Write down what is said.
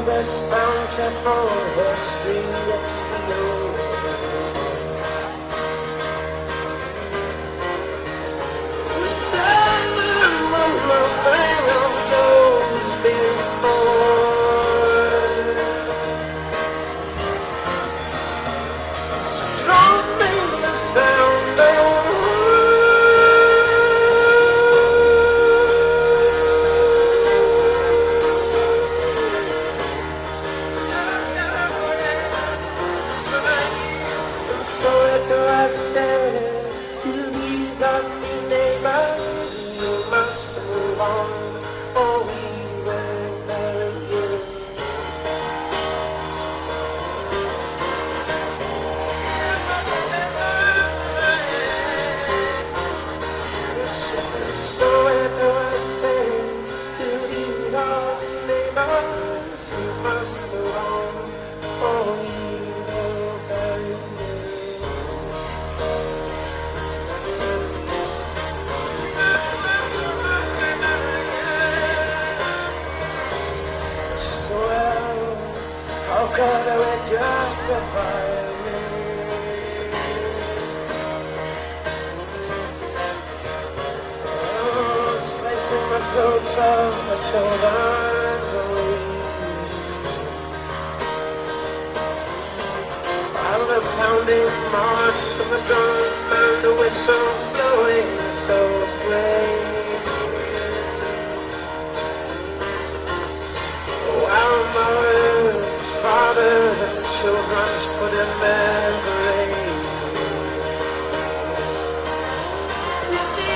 this bountiful history that's below. We stand among the fame of those before. Dropping the sound of so it was said to these ugly neighbors, you must move on, or we will bury you. So it was said to these ugly neighbors, you must move on, or we will bury you. Well, how could we justify it? Oh, slicing the throats of the chivalry. While the pounding march of the drum and the whistles blowing so brave. While mothers, fathers, and children stood in their graves.